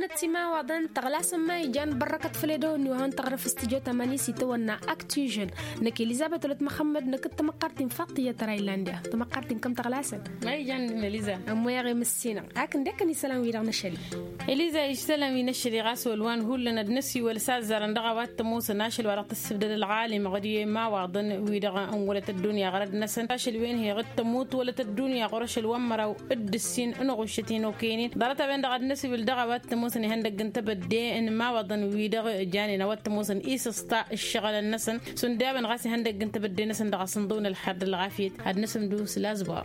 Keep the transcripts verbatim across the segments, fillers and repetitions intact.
تسمع وضن تغلاس ما يجان بركة فليدون وهون تغرف استجو تمانية ستة ونا أكتيجن نك إليزابيث ولد محمد نكت تمقرتين فاطية ترايلانديا تمقرتين كم تغلاسن ما يجان إليزا أمو يا غي مسينا لكن دكني سلام ويرا نشري إليزا يشتلم ينشري غاس والوان هو لنا دنسي والسازر ندغوات تموس ناشل ورق السبدل العالم غدي ما وضن ويدغ ولا الدنيا غرد نسن ناشل وين هي غد تموت ولا الدنيا غرش الومرة وقد السين إنه غشتين وكينين دارت بين دغ النسي بالدغوات تموس هندق جنت بدي إن ما وضن ويدغ جاني نوات تموس إيس استا الشغل النسن سندابن غاسي هندق جنت بدي نسن دغ صندون الحد العافية هاد نسم دوس لازبار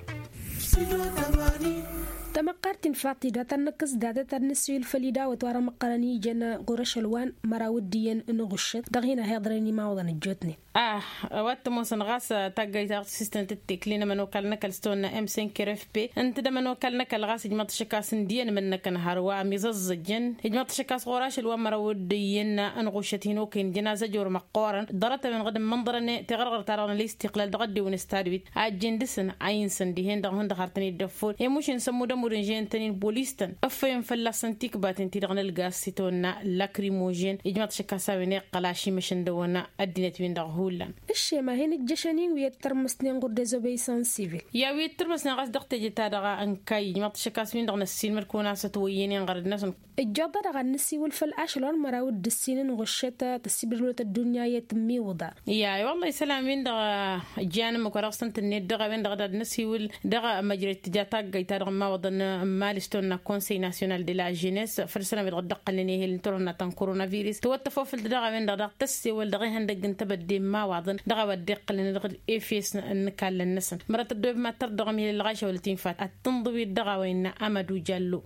تمقرتين فاطي داتا نكس داتا تنسي الفليدا وتوارا مقراني جنا قرش الوان مراوديا إنه غشت دغينا هيضرني ما وضن الجوتني آه وقت موسن غاس تاجي تاخد سيستم تتكلينا من وكلنا كلستونا إم سين كرف بي أنت ده من وكلنا كالغاس جماعة الشكاس نديا من كنهار وميزز الجن جماعة الشكاس غراش الوان مراوديا إنه غشتين وكين جنازة جور مقارن ضرت من غد منظرنا تغرغر ترانا الاستقلال دغدي ونستادويت عجين دسن عين سندهين دهون دخرتني الدفول يموش نسمو دم مورنجين تنين بوليستن أفهم فلسن تيك باتن تيرغن الغاسيتونا لاكريموجين إجماعة شكاسا ويني قلاشي مشن دونا الدينت وين دغهولن الشيء ما هين الجشنين ويترمسنين قرد زوبيسان سيفيل يا ويترمسنين غاس دقت جتا دغا أنكاي إجماعة شكاس وين دغن السين مركونا ستويين غرد ناسن الجوضة دغا النسي والفل أشلون مراود دسين غشتا تسيبرلوت الدنيا يتمي وضع يا والله سلام وين دغا جانم وكراسن تنيد دغا وين دغا النسي وال دغا مجرى تجاتا جيتا دغا ما وضن مالستون كونسي ناسيونال دي لا جينيس فرسنا بيتغدق لني هي ترونا تان كورونا فيروس توتفو في الدغا وين دغا تسي والدغا هندق انت بدي ما وضن دغا ودق لني دغا ايفيس نكال النسن مرات الدوب ما تردغ من الغاشه ولا تنفات التنضوي الدغا وين امدو جلو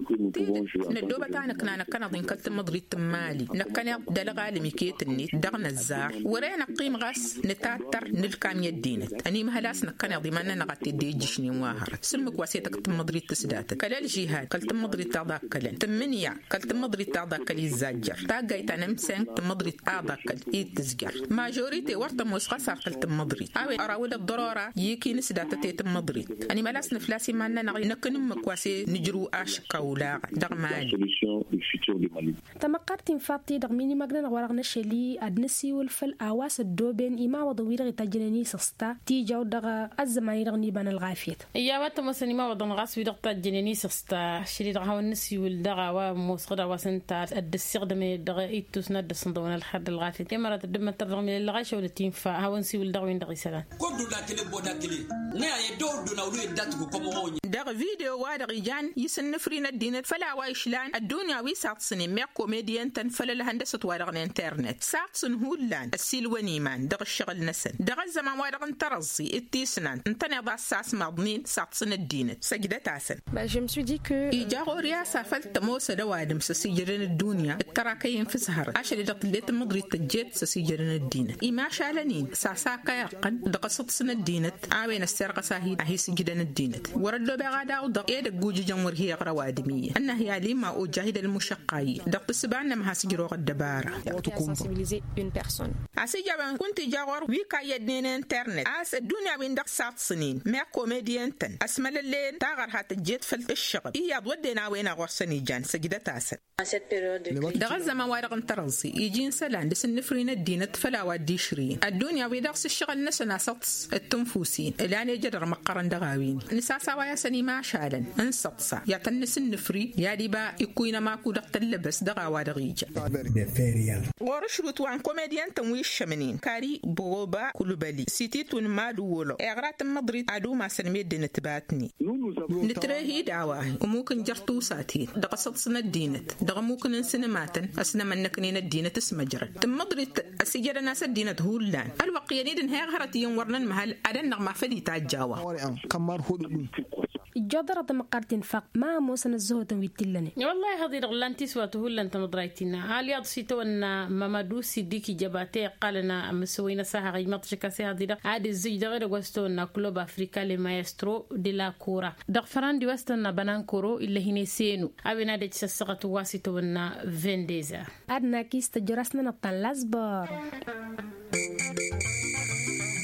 ندوبه تاعنا كنا كنا ضين كلت مضري تمالي نكنا دلغ عالمي كيتني دغنا الزار ورينا قيم غاس نتاتر نلكام يدينت اني مهلاس نكنا ضماننا نغتي دي جشني واهر سلمك واسيتك تمضري تسدات كلا الجهاد كلت مضري تاعك كلن تمنيا كلت مضري تاعك كلي الزجر تاجي تنمسن تمضري تاعك كلي تزجر ماجوريتي ورت موسخه صار كلت مضري اوي اراود الضروره يكي نسدات تي تمضري اني ملاس نفلاسي مالنا نكن مكواسي نجرو اش كولا دغمال تمقرتين فاطي دغميني مغنا ورغنا شلي ادنسي والفل اواس الدوبين اما وضوير تجنني سستا تي جو دغ الزمان رغني بان الغافيت يا وقت مسني ما وضن غاس ويدغ جنيني سستا شري دغا النسي والدغا وموسغدا وسنتا الدسقدم دغا ايتوسنا دسندون الحد الغافي كما رات دم ترغم من الغاشه ولا تنفع هاونسي والدغا وين دغي سلام كودو لا كلي بودا كلي نا يدور دو ناولو داتو كومو دغ فيديو وادغ جان يسنفرين الدين فلا وايشلان الدنيا وي ساقسني مي كوميديان تنفل الهندسه وادغ الانترنت ساقسن هولان السيلوني مان دغ الشغل نسن دغ الزمان وادغ انترزي اتيسنان انتني ضا ساس مضنين ساقسن الدين سجدت عسن je me suis dit que يجاغو رياسة فلت موسى دوادم سسيجرين الدنيا التراكين في سهر عشان دقلت مضري تجيت سسيجرين الدين إما شالنين ساساكا يرقن دقصت سن الدينت عاوين السرقة ساهي هي سجدين الدينت وردو بغادا ودق يدق جوجي جمهور هي غروادمية أنها هي لما أوجاهد المشقاي دق سبعنا مها سجروا الدبارة عسيجابا كنت جاغور ويكا يدنين انترنت عاس الدنيا وين دق ساعت سنين ما كوميديان تن أسمل الليل تاغر هات الجيت فلت الشغل إيا بودينا وين غرسني جان سجدت عسل دغز ما وارغ انترزي يجين سلان لسن نفرين الدين فلا وادي شرين الدنيا ويدغس الشغل نسنا سطس التنفوسين الان يجدر مقرن دغاوين نساسا ويا سني ما شالن انسطسا يا تنسن نفري يا ديبا يكوينا ماكو دغت اللبس دغاوا دغيجا ورشروت وان كوميديان تموي الشمنين كاري بوبا كلوبالي سيتيتون مالو ولو اغرات مضري عدو ما سنمي الدين تباتني نترهي دعواهي وممكن جرتو ساتين دقصت سنة الدينت دغ ممكن انسنماتن اسنا منك نين الدينة اسمجرت تم مضرت اسجر ناس الدينة هولان الوقيانيدن هي غرتيون ورنن محل ادن نغما فدي تاجاوا كمار هودو الجدرة مقارتين فق ما موسن الزهوت ويتلني والله هذه رغلان تسوى هول انت مضرايتنا هل يضسيتو ان مامادو سيديكي جباتي قالنا مسوينا ساها غيمات شكاسي هذه عادي الزج دغير غوستونا كلوب افريكا لمايسترو دي لا كورا دغفران دي وستنا بنان كورو اللي هني سينو ابينا دي تسسقت واسيتو ان فينديزا ادنا كيست جرسنا نطن لازبار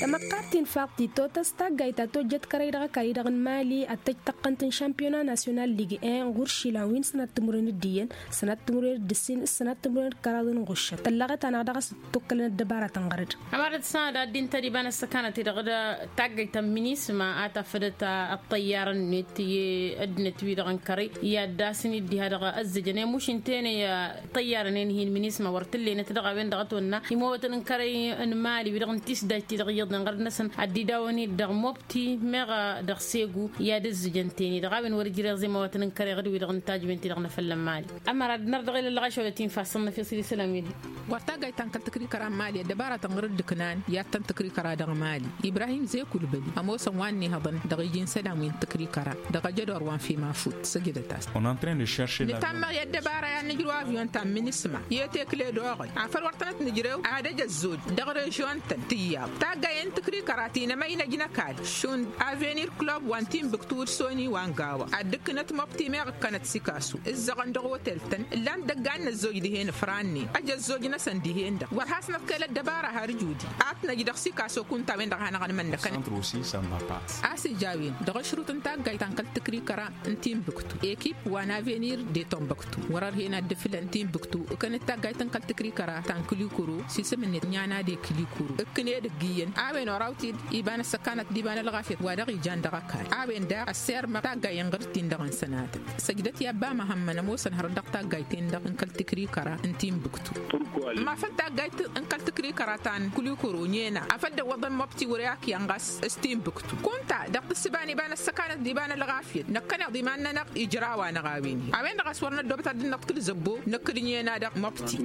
تمقارتين فاقتي توتستا جايتا توجد كريدغا كريدغا مالي أتج تقنتن شامبيونا ناسيونال ليغ ان غورشي لاوين سنة تمرين الدين سنة تمرين الدسين السنة تمرين كرادون غشة تلغت أنا دغس توكلنا الدبارة تنغرد أمارة سنة الدين تقريبا السكانة تدغدا تاجيتا مينيسما أتفدت الطيارة نتي أدنت ويدغن كري يا داسني دي هذا الزجنة مش انتين يا طيارة نهي المينيسما ورتلي نتدغى وين دغتونا يموتن كري ان مالي ويدغن تيس دايتي دغيض نغرد نسن عدي داوني دغ موبتي مغا دغ سيغو يا دزجنتيني دغا وين ورجي زي موتن كري غدو ويدغن تاج بنتي دغنا فلم مالي أما راد نرد غير الغاش ولا تين فاصلنا في سيدي سلامي ورتاغاي تنكل تكري كرام مالي دبارة تنغرد كنان يا تن تكري كرا دغ مالي إبراهيم زي كل بلي أموسا واني هضن دغيجين سلامين تكري كرا دغ جدور وان في مافوت سجد تاس On est en train de chercher la نتام يا دبارة يا نجرو افيون تام مينيسما يتكلي دوغي عفر ورتنت نجرو عاد جزود دغ ريجون تياب تاغاي ان تكري كراتينا ما ينجنا كاد شون افينير كلوب وان تيم بكتور سوني وان غاوا ادكنت مبتي ميغ كانت سيكاسو الزغن دغو تلتن لان دغان الزوج دي هنا فراني اجا الزوج نسن دي هنا ورحاسنا كلا دبارة هرجودي اتنا جدخ سيكاسو كنت وين دغانا غن من كان centre aussi ça ne va pas. اسي جاوين دغ شروط تاغاي تنكل تكري كرا انتيم بكتو ايكيب وانا فينير دي توم بكتو ورار هنا دفل انتيم بكتو كانت تاغاي تنكل تكري كرا تانكلي كورو سيسمن نيانا دي كلي كورو كني دغيين اوين راوتي يبان سكانت ديبان الغافيت ودغي جان دغاكاي اوين دا السير ما تاغاي غرتين دغن سنات سجدت يا با محمد موسى هر دغ تاغاي تين دغ انكل تكري كرا انتيم بكتو ما فل تاغاي انكل تكري كرا تان كلي كورو نينا افد وضن مبتي ورياك يانغاس استيم بكتو كنت دغ السباني بان السكانت ديبان الغافيت نكنا ضماننا نق اجرا وانا غاويني اوين دغ سورنا دوبتا دي نقتل زبو نكرنينا دغ مبتي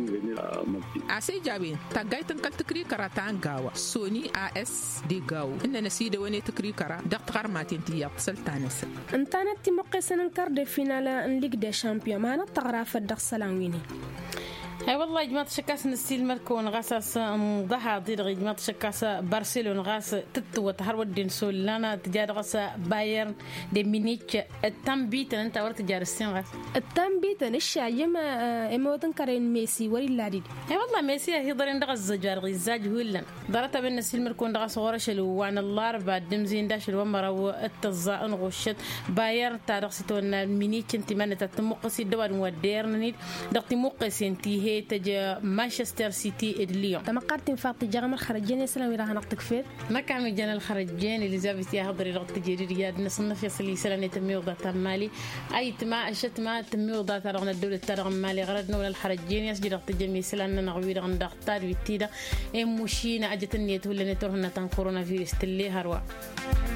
اسي جابين تاغاي تنكل تكري كرا تان غاوا سوني اس دي غاو ان نسيده وني تكري كرا دغ قرماتين تي يقسل تانس انتانت مقيسن كارد فينال ان ليغ دي شامبيون ما نطغراف دغ سلاويني هاي والله جماعة شكاس نسيل مركون غاساس مضحى ضير جماعة شكاس برشلونة غاس تتو تهرود دين سول لنا تجار غاس بايرن دي مينيك التنبيت أنت ورت تجار السين غاس التنبيت الشيء ما إموتن كارين ميسي وري لادي هاي والله ميسي هي ضرين دغ الزجار غزاج هولن ضرت بين نسيل مركون غاس غورش الوان الله بعد دمزين داش الومرة والتزاء غشت بايرن تاريخ ستون مينيك انت من تتمقسي دوار وديرنيد دقتي مقسي انتي تجا مانشستر سيتي إدليون تمقارتين فاقتي جغم الخرجين يسلام راح نقطك فيه ما كان جانا الخرجين اليزابيث يا هضري رغت جري رياض نصنف يصلي سلانة تميو ضغط مالي أي تما أشت ما تميو ضغط رغنا الدولة ترغم مالي غردنا ولا الخرجين يسجل رغت جميع سلانة نغوي رغن ضغطات ويتيدا إم مشينا أجت النية ولا نتورهنا تن كورونا فيروس تلي هروا